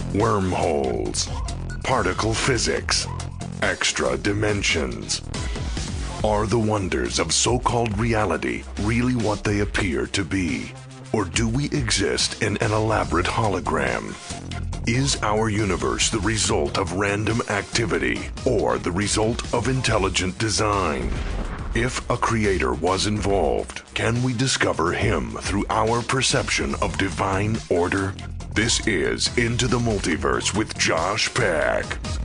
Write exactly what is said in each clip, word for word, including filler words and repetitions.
Wormholes, particle physics, extra dimensions. Are the wonders of so-called reality really what they appear to be? Or do we exist in an elaborate hologram? Is our universe the result of random activity or the result of intelligent design? If a creator was involved, can we discover him through our perception of divine order? This is Into the Multiverse with Josh Peck.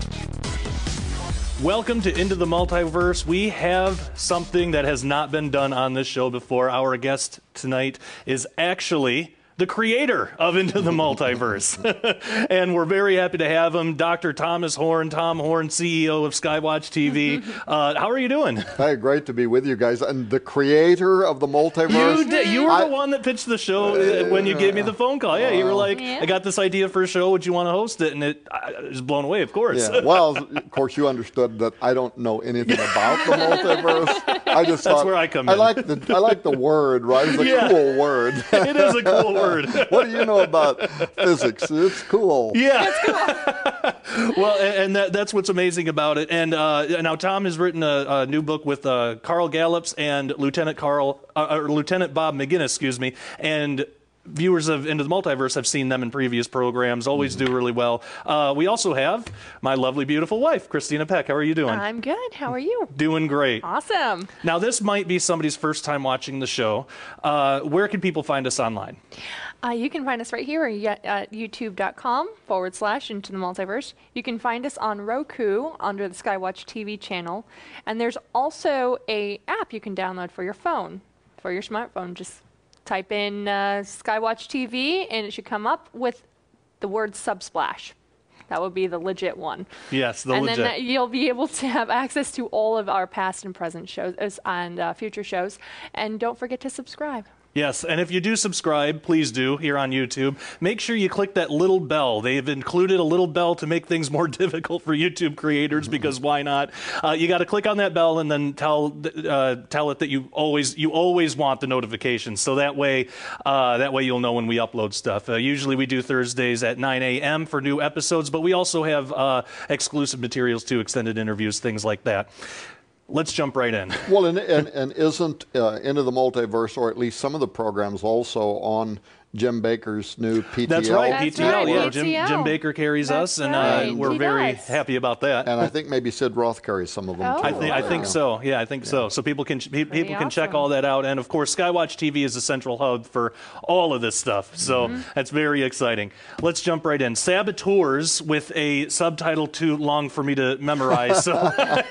Welcome to Into the Multiverse. We have something that has not been done on this show before. Our guest tonight is actually the creator of Into the Multiverse. And we're very happy to have him, Doctor Thomas Horn, Tom Horn, C E O of Skywatch T V. Uh, how are you doing? Hey, great to be with you guys. And the creator of the multiverse. You, did, you were I, the one that pitched the show uh, when you gave me the phone call. Yeah, you were like, yeah. I got this idea for a show. Would you want to host it? And it I was blown away, of course. Yeah. Well, of course, you understood that I don't know anything about the multiverse. I just That's thought, where I come I in. Like the, I like the word, right? It's a Yeah. cool word. It is a cool word. What do you know about physics? It's cool. Yeah. Well, and, and that, that's what's amazing about it. And uh, now Tom has written a, a new book with uh, Carl Gallups and Lieutenant Carl, uh, or Lieutenant Bob McGinnis, excuse me, and viewers of Into the Multiverse have seen them in previous programs, always do really well. Uh, we also have my lovely, beautiful wife, Christina Peck. How are you doing? I'm good. How are you? Doing great. Awesome. Now, this might be somebody's first time watching the show. Uh, where can people find us online? Uh, you can find us right here at youtube.com forward slash Into the Multiverse. You can find us on Roku under the Skywatch T V channel. And there's also a app you can download for your phone, for your smartphone. Just type in uh, Skywatch T V and it should come up with the word Subsplash. That would be the legit one. Yes, the and legit. And then you'll be able to have access to all of our past and present shows and uh, future shows. And don't forget to subscribe. Yes, and if you do subscribe, please do, here on YouTube. Make sure you click that little bell. They've included a little bell to make things more difficult for YouTube creators, because why not? Uh, you got to click on that bell and then tell uh, tell it that you always you always want the notifications. So that way, uh, that way you'll know when we upload stuff. Uh, usually we do Thursdays at nine A M for new episodes, but we also have uh, exclusive materials too, extended interviews, things like that. Let's jump right in. Well, and, and, and isn't uh, Into the Multiverse, or at least some of the programs, also on Jim Baker's new P T L? That's right, That's P T L. right, Yeah, P T L. Jim, Jim Baker carries That's us, and right. uh, we're He very does. happy about that. And I think maybe Sid Roth carries some of them, Oh. too. I think I right? think Yeah. so. Yeah, I think so. So people can pe- people can check awesome. all that out, and of course, Skywatch T V is the central hub for all of this stuff. So Mm-hmm. that's very exciting. Let's jump right in. Saboteurs, with a subtitle too long for me to memorize. So.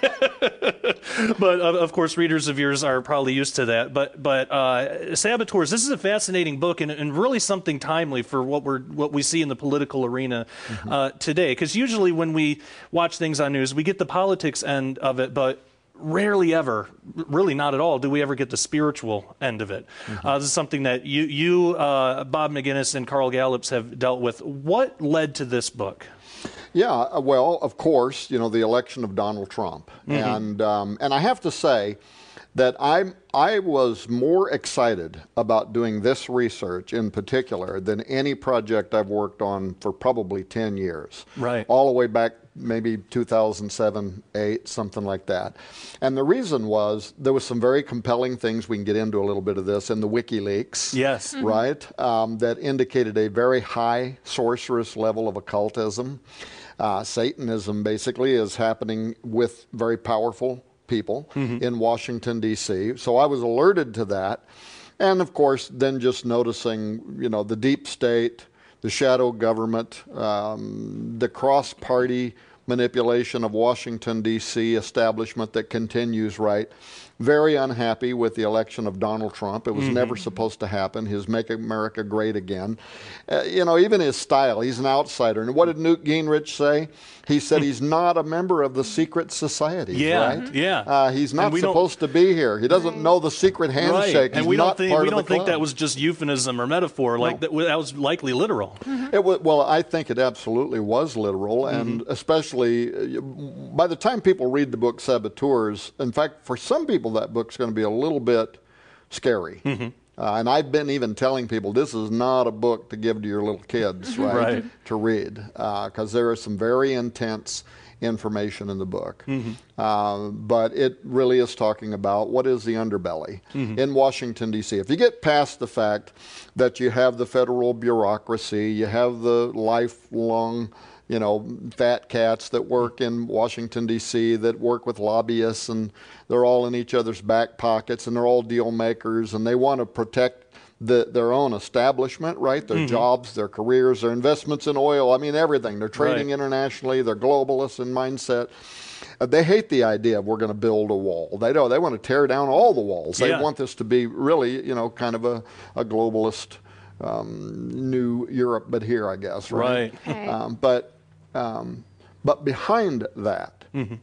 But of, of course, readers of yours are probably used to that. But but uh, Saboteurs, this is a fascinating book, and, and really something timely for what we're what we see in the political arena Mm-hmm. uh, today. Because usually when we watch things on news, we get the politics end of it, but rarely ever, really not at all, do we ever get the spiritual end of it. Mm-hmm. Uh, this is something that you, you uh, Bob McGinnis, and Carl Gallups have dealt with. What led to this book? Yeah, well, of course, you know, the election of Donald Trump. Mm-hmm. And um, and I have to say that I I was more excited about doing this research in particular than any project I've worked on for probably ten years. Right. All the way back maybe two thousand seven, eight, something like that. And the reason was there was some very compelling things, we can get into a little bit of this, in the WikiLeaks. Yes. Mm-hmm. Right? Um, that indicated a very high sorcerous level of occultism. Uh, Satanism basically is happening with very powerful people mm-hmm. in Washington, D C So I was alerted to that. And of course, then just noticing, you know, the deep state, the shadow government, um, the cross-party manipulation of Washington, D C establishment that continues, right? Very unhappy with the election of Donald Trump. It was mm-hmm. never supposed to happen. His Make America Great Again. Uh, you know, even his style, he's an outsider. And what did Newt Gingrich say? He said he's not a member of the secret society, Yeah, right? yeah. Uh, he's not we don't- supposed to be here. He doesn't know the secret handshake. Right. And He's we not don't think part we of the don't think club. that was just euphemism or metaphor. Like that, that was likely literal. It was, well, I think it absolutely was literal, and Mm-hmm. especially uh, by the time people read the book Saboteurs, in fact, for some people that book's going to be a little bit scary. Mm-hmm. Uh, and I've been even telling people this is not a book to give to your little kids, right, Right. to read, because there is some very intense information in the book. Mm-hmm. Uh, but it really is talking about what is the underbelly mm-hmm. in Washington, D C. If you get past the fact that you have the federal bureaucracy, you have the lifelong, you know, fat cats that work in Washington, D C, that work with lobbyists, and they're all in each other's back pockets, and they're all deal makers, and they want to protect the, their own establishment, right? Their mm-hmm. jobs, their careers, their investments in oil. I mean, everything. They're trading right. internationally. They're globalists in mindset. Uh, they hate the idea of we're going to build a wall. They don't. They want to tear down all the walls. They yeah. want this to be really, you know, kind of a, a globalist um, new Europe, but here, I guess, right? Right. Okay. Um, but um, but behind that mm-hmm.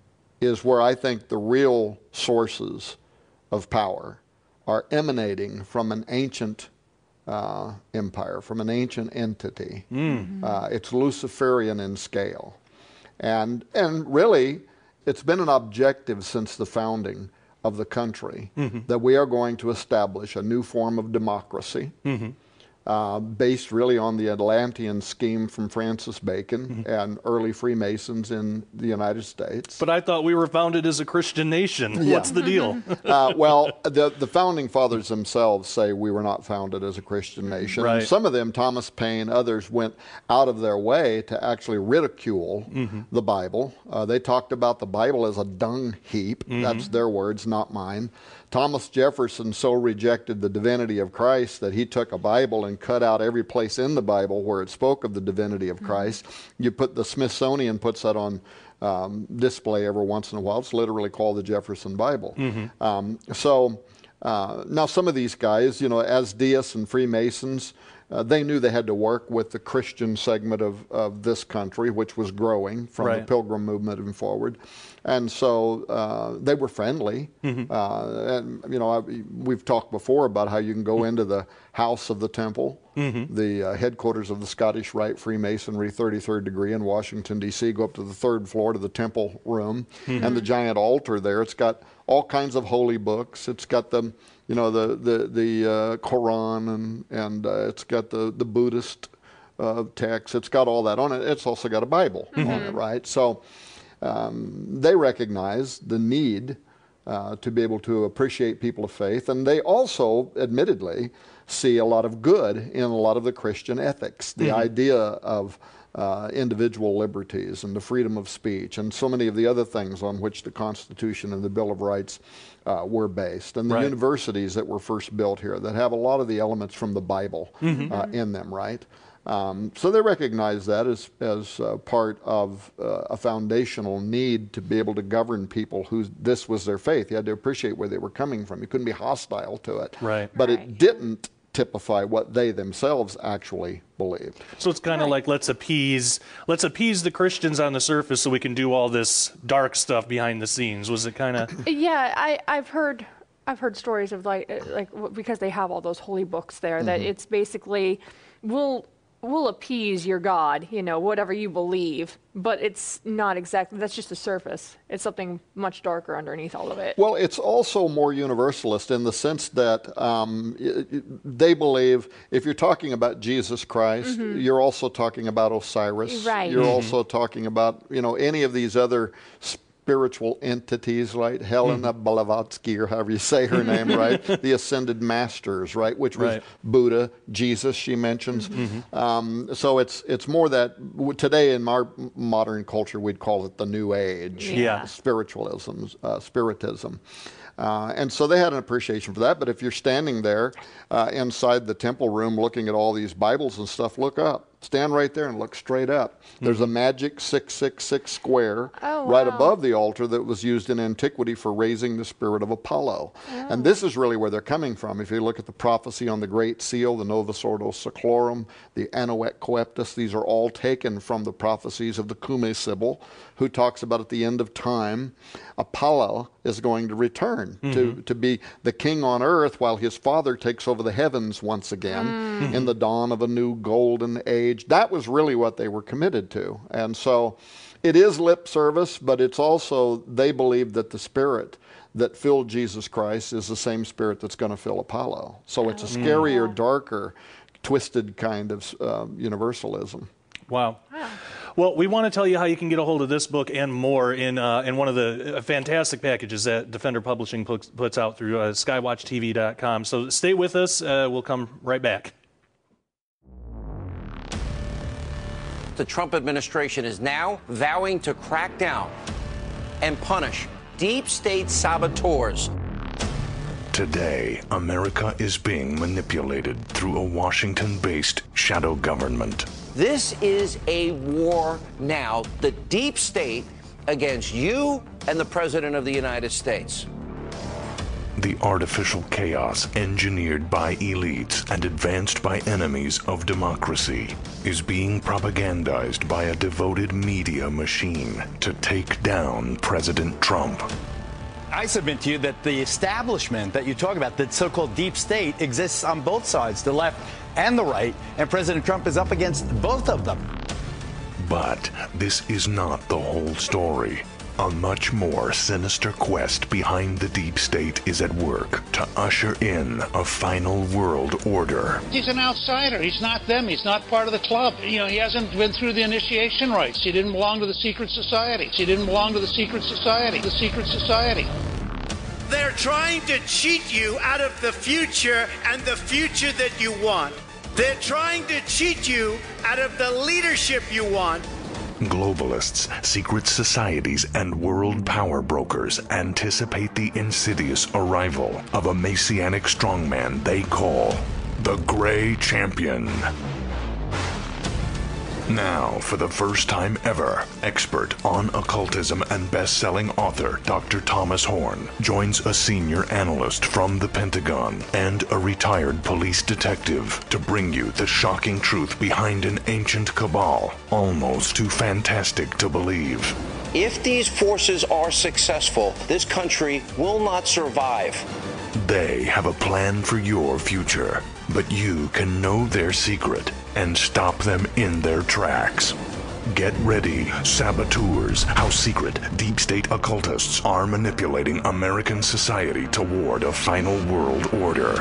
is where I think the real sources of power are emanating from an ancient uh, empire, from an ancient entity. Mm. Uh, it's Luciferian in scale. And, and really, it's been an objective since the founding of the country mm-hmm. that we are going to establish a new form of democracy mm-hmm. uh, based really on the Atlantean scheme from Francis Bacon mm-hmm. and early Freemasons in the United States. But I thought we were founded as a Christian nation. Yeah. What's the deal? uh, well, the, the founding fathers themselves say we were not founded as a Christian nation. Right. Some of them, Thomas Paine, others, went out of their way to actually ridicule mm-hmm. the Bible. Uh, they talked about the Bible as a dung heap. Mm-hmm. That's their words, not mine. Thomas Jefferson so rejected the divinity of Christ that he took a Bible and cut out every place in the Bible where it spoke of the divinity of Christ. Mm-hmm. You put the Smithsonian puts that on um, display every once in a while. It's literally called the Jefferson Bible. Mm-hmm. Um, so uh, now some of these guys, you know, as deists and Freemasons, Uh, they knew they had to work with the Christian segment of, of this country, which was growing from right. the Pilgrim movement and forward. And so uh, they were friendly. Mm-hmm. Uh, and, you know, I, we've talked before about how you can go into the House of the Temple, mm-hmm. the uh, headquarters of the Scottish Rite Freemasonry, thirty-third degree in Washington, D C, go up to the third floor to the temple room, mm-hmm. and the giant altar there. It's got all kinds of holy books. It's got the You know, the the the uh, Quran, and and uh, it's got the the Buddhist uh, texts. It's got all that on it. It's also got a Bible mm-hmm. on it, right? So um, they recognize the need uh, to be able to appreciate people of faith, and they also, admittedly, see a lot of good in a lot of the Christian ethics. The mm-hmm. idea of Uh, individual liberties and the freedom of speech and so many of the other things on which the Constitution and the Bill of Rights uh, were based. And the right. universities that were first built here that have a lot of the elements from the Bible mm-hmm. uh, in them, right? Um, so they recognize that as, as uh, part of uh, a foundational need to be able to govern people who this was their faith. You had to appreciate where they were coming from. You couldn't be hostile to it. Right. But right. it didn't typify what they themselves actually believed. So it's kind of right. like let's appease let's appease the Christians on the surface so we can do all this dark stuff behind the scenes. Was it kind of? Yeah, I I've heard I've heard stories of like like because they have all those holy books there that mm-hmm. it's basically we'll we'll appease your God, you know, whatever you believe, but it's not exactly, that's just the surface. It's something much darker underneath all of it. Well, it's also more universalist in the sense that um, they believe if you're talking about Jesus Christ, mm-hmm. you're also talking about Osiris. Right. You're Mm-hmm. also talking about, you know, any of these other spiritual entities, right? Helena mm-hmm. Blavatsky, or however you say her name, right? The ascended masters, right? Which was right. Buddha, Jesus, she mentions. Mm-hmm. Um, so it's it's more that today in our modern culture we'd call it the New Age, yeah. spiritualism, uh, spiritism. Uh, and so they had an appreciation for that. But if you're standing there uh, inside the temple room looking at all these Bibles and stuff, look up. Stand right there and look straight up. There's a magic six six six square oh, right wow. above the altar that was used in antiquity for raising the spirit of Apollo. Oh. And this is really where they're coming from. If you look at the prophecy on the Great Seal, the Novus Ordo Seclorum, the Anuet Coeptus, these are all taken from the prophecies of the Cumae Sibyl, who talks about at the end of time, Apollo is going to return mm-hmm. to, to be the king on earth while his father takes over the heavens once again mm-hmm. in the dawn of a new golden age. That was really what they were committed to. And so it is lip service, but it's also, they believe that the spirit that filled Jesus Christ is the same spirit that's going to fill Apollo. So it's a scarier, darker, twisted kind of um, universalism. Wow. wow. Well, we want to tell you how you can get a hold of this book and more in uh, in one of the fantastic packages that Defender Publishing puts, puts out through uh, skywatch T V dot com. So stay with us. Uh, we'll come right back. The Trump administration is now vowing to crack down and punish deep state saboteurs. Today, America is being manipulated through a Washington-based shadow government. This is a war now, the deep state against you and the President of the United States. The artificial chaos engineered by elites and advanced by enemies of democracy is being propagandized by a devoted media machine to take down President Trump. I submit to you that the establishment that you talk about, the so-called deep state, exists on both sides, the left and the right, and President Trump is up against both of them. But this is not the whole story. A much more sinister quest behind the deep state is at work to usher in a final world order. He's an outsider. He's not them. He's not part of the club. You know, he hasn't been through the initiation rites. He didn't belong to the secret society. He didn't belong to the secret society. The secret society. They're trying to cheat you out of the future and the future that you want. They're trying to cheat you out of the leadership you want. Globalists, secret societies, and world power brokers anticipate the insidious arrival of a messianic strongman they call the Gray Champion. Now, for the first time ever, expert on occultism and best-selling author Doctor Thomas Horn joins a senior analyst from the Pentagon and a retired police detective to bring you the shocking truth behind an ancient cabal, almost too fantastic to believe. If these forces are successful, this country will not survive. They have a plan for your future, but you can know their secret and stop them in their tracks. Get ready, saboteurs, how secret deep state occultists are manipulating American society toward a final world order.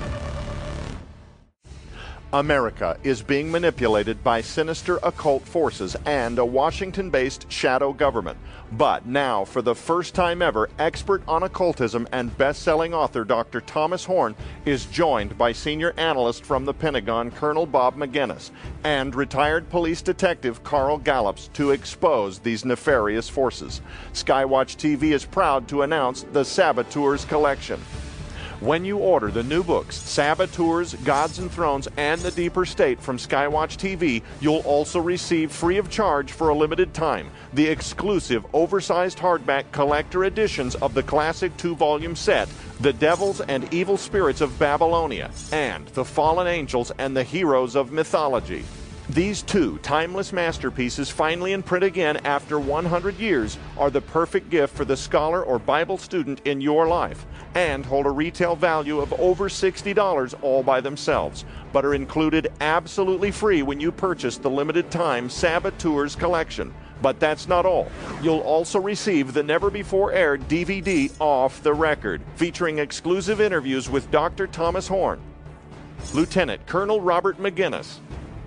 America is being manipulated by sinister occult forces and a Washington-based shadow government. But now, for the first time ever, expert on occultism and best-selling author Doctor Thomas Horn is joined by senior analyst from the Pentagon, Colonel Bob Maginnis, and retired police detective Carl Gallups to expose these nefarious forces. Skywatch T V is proud to announce the Saboteurs Collection. When you order the new books, Saboteurs, Gods and Thrones, and The Deeper State from Skywatch T V, you'll also receive free of charge for a limited time the exclusive oversized hardback collector editions of the classic two-volume set, The Devils and Evil Spirits of Babylonia, and The Fallen Angels and the Heroes of Mythology. These two timeless masterpieces, finally in print again after one hundred years, are the perfect gift for the scholar or Bible student in your life, and hold a retail value of over sixty dollars all by themselves, but are included absolutely free when you purchase the limited time Saboteurs Collection. But that's not all. You'll also receive the never-before-aired D V D Off the Record, featuring exclusive interviews with Doctor Thomas Horn, Lieutenant Colonel Robert Maginnis,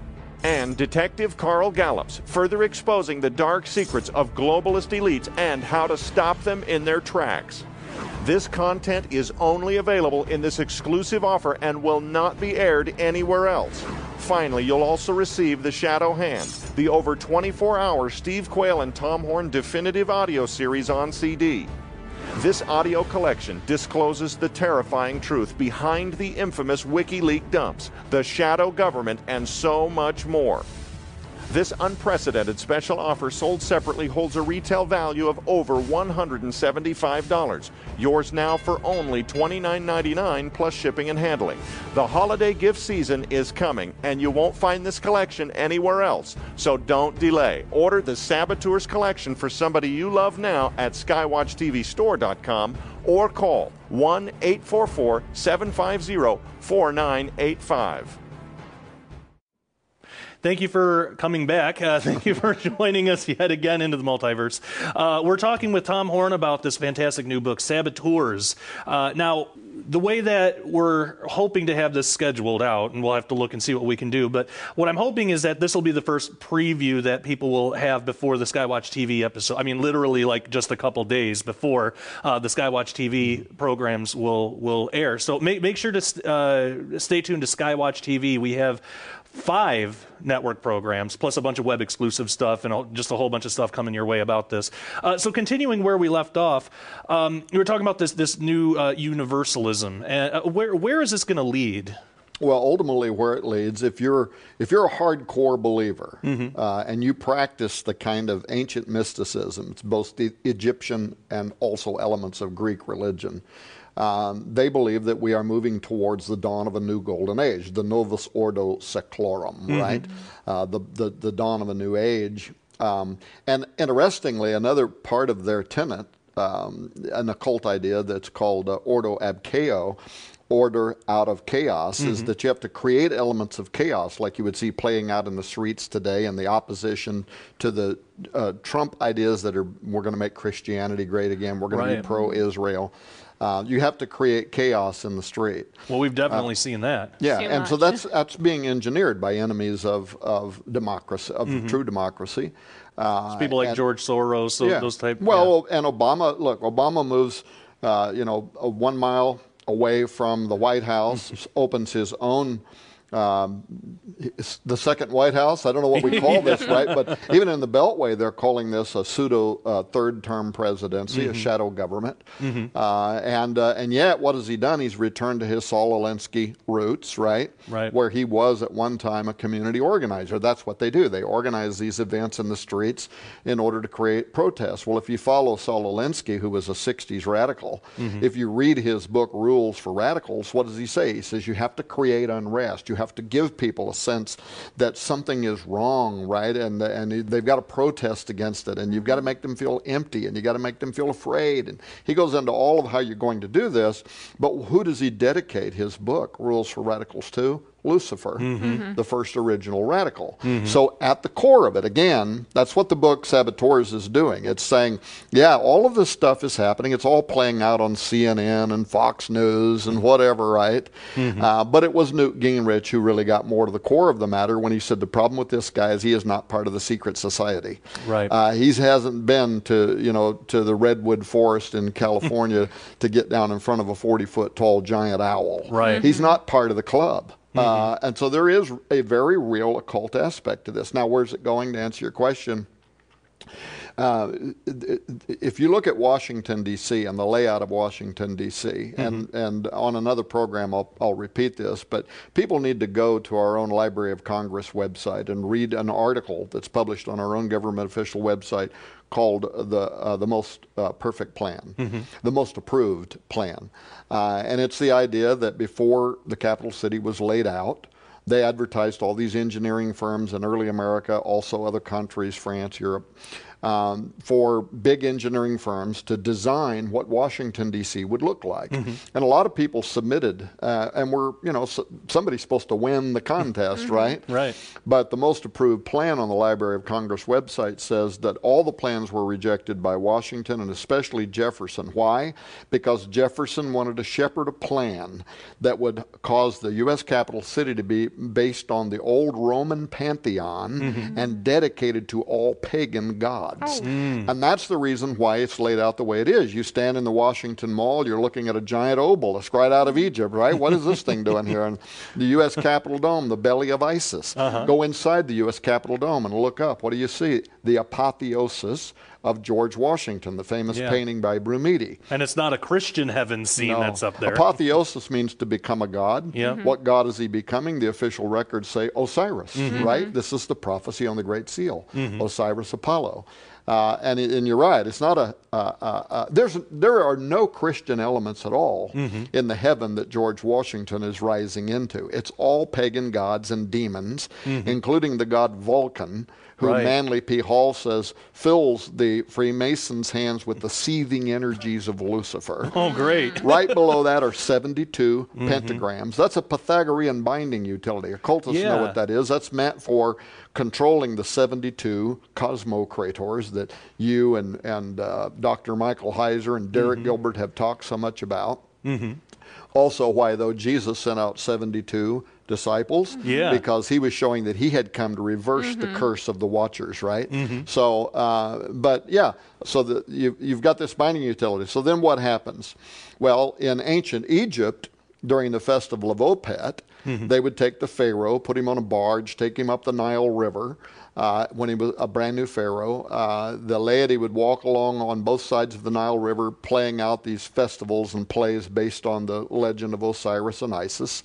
and Detective Carl Gallups, further exposing the dark secrets of globalist elites and how to stop them in their tracks. This content is only available in this exclusive offer and will not be aired anywhere else. Finally, you'll also receive The Shadow Hand, the over twenty-four hour Steve Quayle and Tom Horn definitive audio series on C D. This audio collection discloses the terrifying truth behind the infamous WikiLeaks dumps, the shadow government, and so much more. This unprecedented special offer sold separately holds a retail value of over one hundred seventy-five dollars. Yours now for only twenty-nine ninety-nine plus shipping and handling. The holiday gift season is coming, and you won't find this collection anywhere else. So don't delay. Order the Saboteurs Collection for somebody you love now at skywatch T V store dot com or call one eight four four, seven five zero, four nine eight five. Thank you for coming back. Uh, thank you for joining us yet again into the multiverse. Uh, we're talking with Tom Horn about this fantastic new book, Saboteurs. Uh, now, the way that we're hoping to have this scheduled out, and we'll have to look and see what we can do, but what I'm hoping is that this will be the first preview that people will have before the Skywatch T V episode. I mean, literally like just a couple days before uh, the Skywatch T V programs will, will air. So make, make sure to uh, stay tuned to Skywatch T V. We have five network programs, plus a bunch of web exclusive stuff and just a whole bunch of stuff coming your way about this. Uh, so continuing where we left off, um, you were talking about this this new uh, universalism. Uh, where where is this going to lead? Well, ultimately, where it leads, if you're if you're a hardcore believer mm-hmm. uh, and you practice the kind of ancient mysticism, it's both the Egyptian and also elements of Greek religion. Um, they believe that we are moving towards the dawn of a new golden age, the Novus Ordo Seclorum, mm-hmm. right? Uh, the, the the dawn of a new age. Um, and interestingly, another part of their tenet, um, an occult idea that's called uh, Ordo ab Chao, order out of chaos, mm-hmm. is that you have to create elements of chaos like you would see playing out in the streets today and the opposition to the uh, Trump ideas that are, we're going to make Christianity great again, we're going right. to be pro-Israel. Uh, you have to create chaos in the street. Well, we've definitely uh, seen that. Yeah, Too and much. so that's that's being engineered by enemies of, of democracy, of mm-hmm. true democracy. Uh, It's people like and, George Soros, so, yeah. those type. Well, yeah. and Obama, look, Obama moves, uh, you know, a one mile away from the White House, opens his own. Um, the second White House, I don't know what we call this, right? But even in the Beltway, they're calling this a pseudo uh, third-term presidency, mm-hmm. a shadow government. Mm-hmm. Uh, and uh, and yet, what has he done? He's returned to his Saul Alinsky roots, right? Right. Where he was at one time a community organizer. That's what they do. They organize these events in the streets in order to create protests. Well, if you follow Saul Alinsky, who was a sixties radical, mm-hmm. if you read his book, Rules for Radicals, what does he say? He says you have to create unrest. You have to give people a sense that something is wrong, right? And and they've got to protest against it, and you've got to make them feel empty, and you've got to make them feel afraid. And he goes into all of how you're going to do this, but who does he dedicate his book, Rules for Radicals, to? Lucifer, mm-hmm. the first original radical. Mm-hmm. So at the core of it, again, that's what the book Saboteurs is doing. It's saying, yeah, all of this stuff is happening. It's all playing out on C N N and Fox News and whatever, right? Mm-hmm. Uh, but it was Newt Gingrich who really got more to the core of the matter when he said the problem with this guy is he is not part of the secret society. Right. Uh, he hasn't been to, you know, to the redwood forest in California to get down in front of a forty-foot tall giant owl. Right. He's not part of the club. Mm-hmm. Uh, and so there is a very real occult aspect to this. Now, where's it going, to answer your question? Uh, if you look at Washington, D C and the layout of Washington, D C, mm-hmm. and, and on another program I'll, I'll repeat this, but people need to go to our own Library of Congress website and read an article that's published on our own government official website called the uh, the most uh, perfect plan, mm-hmm. the most approved plan. Uh, and it's the idea that before the capital city was laid out, they advertised all these engineering firms in early America, also other countries, France, Europe, um, for big engineering firms to design what Washington, D C would look like. Mm-hmm. And a lot of people submitted, uh, and were, you know, so somebody's supposed to win the contest, mm-hmm. right? Right. But the most approved plan on the Library of Congress website says that all the plans were rejected by Washington and especially Jefferson. Why? Because Jefferson wanted to shepherd a plan that would cause the U S capital city to be based on the old Roman pantheon mm-hmm. and dedicated to all pagan gods. Oh. Mm. And that's the reason why it's laid out the way it is. You stand in the Washington Mall, you're looking at a giant obelisk right out of Egypt, right? What is this thing doing here? And the U S Capitol Dome, the belly of Isis. Uh-huh. Go inside the U S Capitol Dome and look up. What do you see? The apotheosis of George Washington, the famous yeah. painting by Brumidi. And it's not a Christian heaven scene no. that's up there. Apotheosis means to become a god. Yeah. Mm-hmm. What god is he becoming? The official records say Osiris, mm-hmm. right? This is the prophecy on the Great Seal, mm-hmm. Osiris Apollo. Uh, and, and you're right. It's not a. Uh, uh, uh, there's there are no Christian elements at all mm-hmm. in the heaven that George Washington is rising into. It's all pagan gods and demons, mm-hmm. including the god Vulcan, who right. Manly P. Hall says fills the Freemasons' hands with the seething energies of Lucifer. Oh, great! Right below that are seventy-two mm-hmm. pentagrams. That's a Pythagorean binding utility. Occultists yeah. know what that is. That's meant for controlling the seventy-two cosmocrators that you and, and uh, Doctor Michael Heiser and Derek mm-hmm. Gilbert have talked so much about. Mm-hmm. Also, why, though, Jesus sent out seventy-two disciples, yeah. because he was showing that he had come to reverse mm-hmm. the curse of the Watchers, right? Mm-hmm. So, uh, but yeah, so the, you, you've got this binding utility. So then what happens? Well, in ancient Egypt, during the festival of Opet, mm-hmm. they would take the Pharaoh, put him on a barge, take him up the Nile River. Uh, when he was a brand new Pharaoh, uh, the laity would walk along on both sides of the Nile River playing out these festivals and plays based on the legend of Osiris and Isis.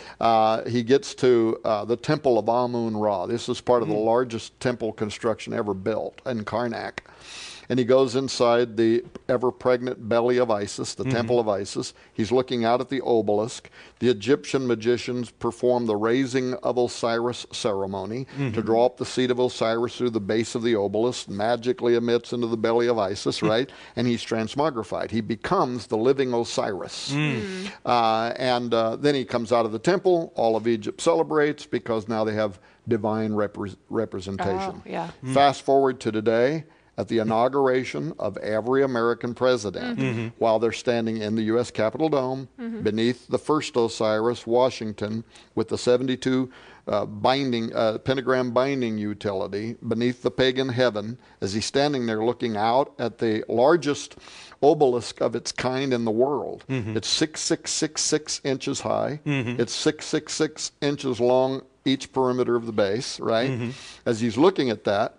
Uh, he gets to uh, the temple of Amun-Ra. This is part of the largest temple construction ever built in Karnak. And he goes inside the ever-pregnant belly of Isis, the mm-hmm. temple of Isis. He's looking out at the obelisk. The Egyptian magicians perform the raising of Osiris ceremony mm-hmm. to draw up the seed of Osiris through the base of the obelisk, magically emits into the belly of Isis, right? And he's transmogrified. He becomes the living Osiris. Mm. Uh, and uh, then he comes out of the temple. All of Egypt celebrates because now they have divine repre- representation. Oh, yeah. Mm. Fast forward to today. At the inauguration of every American president, mm-hmm. while they're standing in the U S Capitol Dome, mm-hmm. beneath the first Osiris, Washington, with the seventy-two uh, binding, uh, pentagram binding utility, beneath the pagan heaven, as he's standing there looking out at the largest obelisk of its kind in the world. Mm-hmm. It's six six six six inches high. Mm-hmm. It's six six six inches long, each perimeter of the base, right? Mm-hmm. As he's looking at that,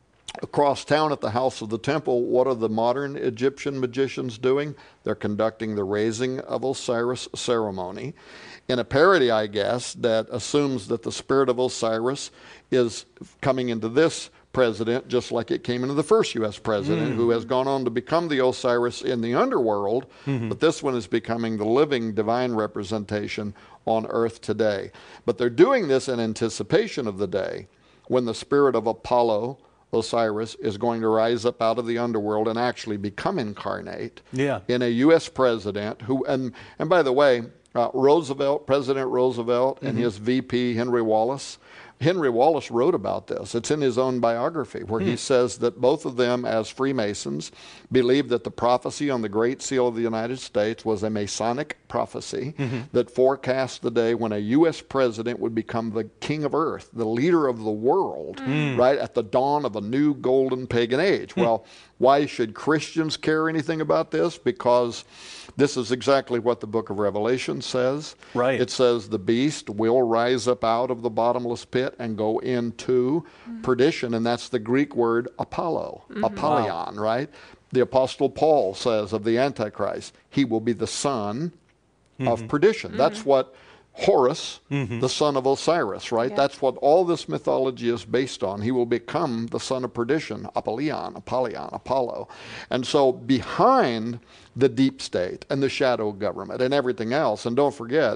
across town at the House of the Temple, what are the modern Egyptian magicians doing? They're conducting the raising of Osiris ceremony in a parody, I guess, that assumes that the spirit of Osiris is coming into this president just like it came into the first U S president, mm. who has gone on to become the Osiris in the underworld, mm-hmm. but this one is becoming the living divine representation on earth today. But they're doing this in anticipation of the day when the spirit of Apollo, Osiris, is going to rise up out of the underworld and actually become incarnate yeah. in a U S president who, and, and by the way, uh, Roosevelt, President Roosevelt mm-hmm. and his V P, Henry Wallace, Henry Wallace wrote about this. It's in his own biography where hmm. he says that both of them, as Freemasons, believed that the prophecy on the Great Seal of the United States was a Masonic prophecy mm-hmm. that forecast the day when a U S president would become the king of earth, the leader of the world, mm. right, at the dawn of a new golden pagan age. Hmm. Well, why should Christians care anything about this? Because this is exactly what the book of Revelation says. Right. It says the beast will rise up out of the bottomless pit and go into mm-hmm. perdition, and that's the Greek word Apollo, mm-hmm. Apollyon, wow. right? The Apostle Paul says of the Antichrist, he will be the son mm-hmm. of perdition. Mm-hmm. That's what Horus, mm-hmm. the son of Osiris, right? Yeah. That's what all this mythology is based on. He will become the son of perdition, Apollyon, Apollyon, Apollo. And so behind the deep state and the shadow government and everything else, and don't forget,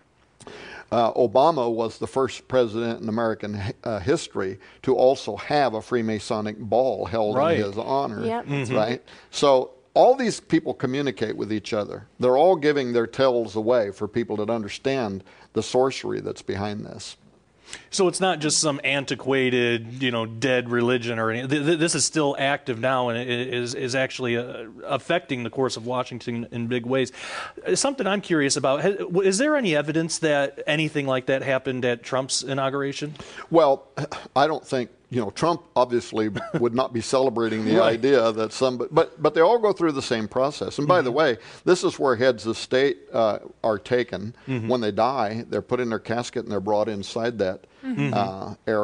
uh, Obama was the first president in American uh, history to also have a Freemasonic ball held right. in his honor, yep. mm-hmm. right? So all these people communicate with each other. They're all giving their tales away for people to understand the sorcery that's behind this. So it's not just some antiquated, you know, dead religion or anything. This is still active now and it is is actually uh, affecting the course of Washington in big ways. Something I'm curious about, is there any evidence that anything like that happened at Trump's inauguration? Well, I don't think, you know, Trump obviously would not be celebrating the right. idea that some, but but they all go through the same process. And by mm-hmm. the way, this is where heads of state uh, are taken. Mm-hmm. When they die, they're put in their casket and they're brought inside that mm-hmm. uh, area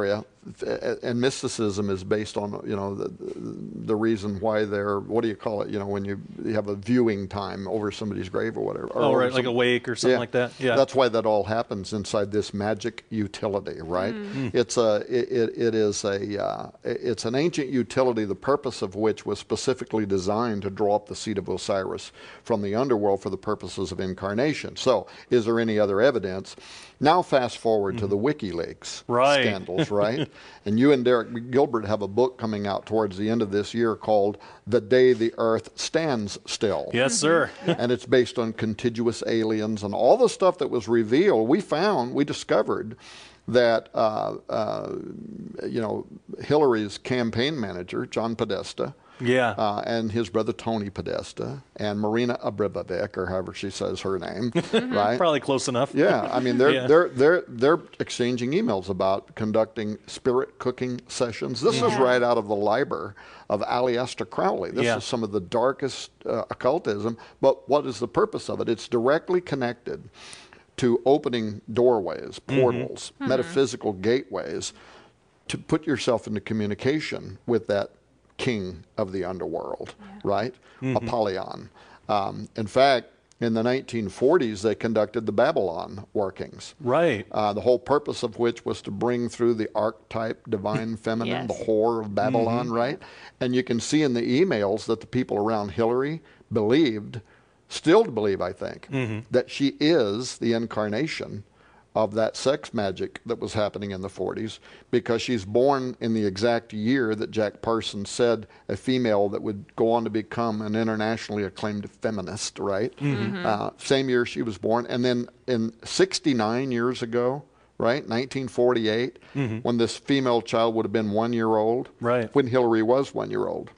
and mysticism is based on, you know, the, the reason why they're, what do you call it, you know, when you, you have a viewing time over somebody's grave or whatever. Or oh, right, some, like a wake or something yeah, like that. Yeah. That's why that all happens inside this magic utility, right? Mm. It's a, it, it is a, uh, it's an ancient utility, the purpose of which was specifically designed to draw up the seed of Osiris from the underworld for the purposes of incarnation. So, is there any other evidence? Now fast forward mm. to the WikiLeaks right. scandals, right? And you and Derek Gilbert have a book coming out towards the end of this year called The Day the Earth Stands Still. Yes, sir. And it's based on contiguous aliens and all the stuff that was revealed. We found, we discovered that, uh, uh, you know, Hillary's campaign manager, John Podesta, yeah, uh, and his brother Tony Podesta, and Marina Abramovic, or however she says her name, right? Probably close enough. Yeah, I mean they're yeah. they're they're they're exchanging emails about conducting spirit cooking sessions. This yeah. is right out of the library of Aleister Crowley. This yeah. is some of the darkest uh, occultism. But what is the purpose of it? It's directly connected to opening doorways, portals, mm-hmm. metaphysical gateways, to put yourself into communication with that king of the underworld, yeah. right? Mm-hmm. Apollyon. Um, in fact, in the nineteen forties, they conducted the Babylon workings. Right. Uh, the whole purpose of which was to bring through the archetype divine feminine, yes. the whore of Babylon, mm-hmm. right? And you can see in the emails that the people around Hillary believed, still believe, I think, mm-hmm. that she is the incarnation of that sex magic that was happening in the forties, because she's born in the exact year that Jack Parsons said a female that would go on to become an internationally acclaimed feminist, right? Mm-hmm. Uh, same year she was born. And then in sixty-nine years ago, right, nineteen forty-eight, mm-hmm. when this female child would have been one year old, right. when Hillary was one year old,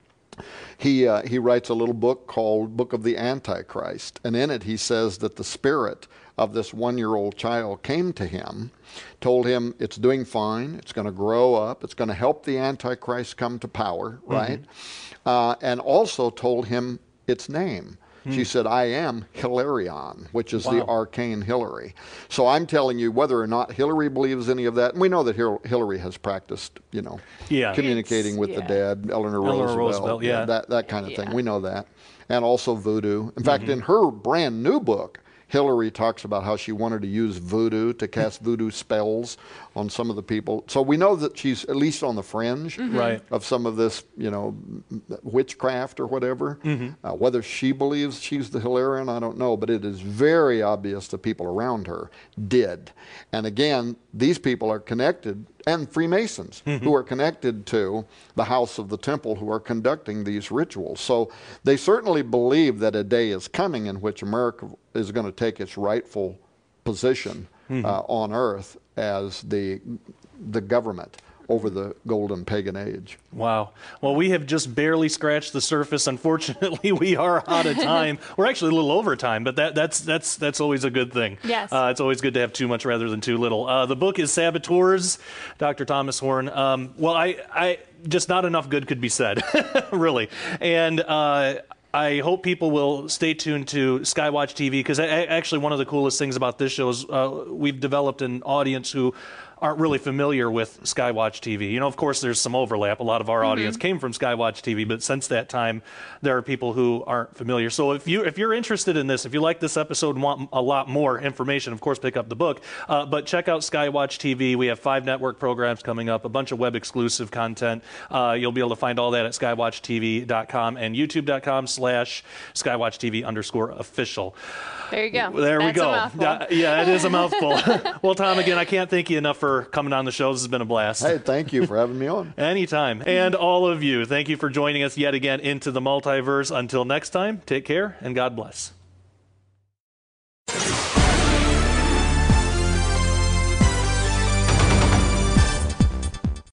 he, uh, he writes a little book called Book of the Antichrist. And in it he says that the spirit of this one-year-old child came to him, told him it's doing fine, it's going to grow up, it's going to help the Antichrist come to power, right? Mm-hmm. Uh, and also told him its name. Mm. She said, I am Hilarion, which is wow. the arcane Hillary. So I'm telling you, whether or not Hillary believes any of that, and we know that Hil- Hillary has practiced, you know, yeah. communicating it's, with yeah. the dead, Eleanor, Eleanor Roosevelt, Roosevelt yeah. that, that kind of yeah. thing. We know that. And also voodoo. In fact, mm-hmm. in her brand new book, Hillary talks about how she wanted to use voodoo to cast voodoo spells on some of the people. So we know that she's at least on the fringe mm-hmm. right. of some of this, you know, witchcraft or whatever. Mm-hmm. Uh, whether she believes she's the Hilarion, I don't know, but it is very obvious the people around her did. And again, these people are connected, and Freemasons, mm-hmm. who are connected to the House of the Temple, who are conducting these rituals. So they certainly believe that a day is coming in which America is going to take its rightful position mm-hmm. uh, on earth as the the government over the golden pagan age. Wow. Well, we have just barely scratched the surface. Unfortunately, we are out of time. We're actually a little over time, but that, that's that's that's always a good thing. Yes. Uh, it's always good to have too much rather than too little. Uh, the book is Saboteurs, Doctor Thomas Horn. Um, well, I, I just not enough good could be said, really. And uh, I hope people will stay tuned to Skywatch T V, because actually one of the coolest things about this show is uh, we've developed an audience who aren't really familiar with Skywatch T V. You know, of course, there's some overlap. A lot of our mm-hmm. audience came from Skywatch T V, but since that time, there are people who aren't familiar. So if, you, if you're interested in this, if you like this episode and want a lot more information, of course, pick up the book. Uh, but check out Skywatch T V. We have five network programs coming up, a bunch of web-exclusive content. Uh, you'll be able to find all that at skywatch t v dot com and youtube.com slash skywatchtv underscore official. There you go. There That's we go. A mouthful. Uh, yeah, it is a mouthful. Well, Tom, again, I can't thank you enough for coming on the show. This has been a blast. Hey, thank you for having me on. Anytime. And all of you, thank you for joining us yet again into the multiverse. Until next time, take care and God bless.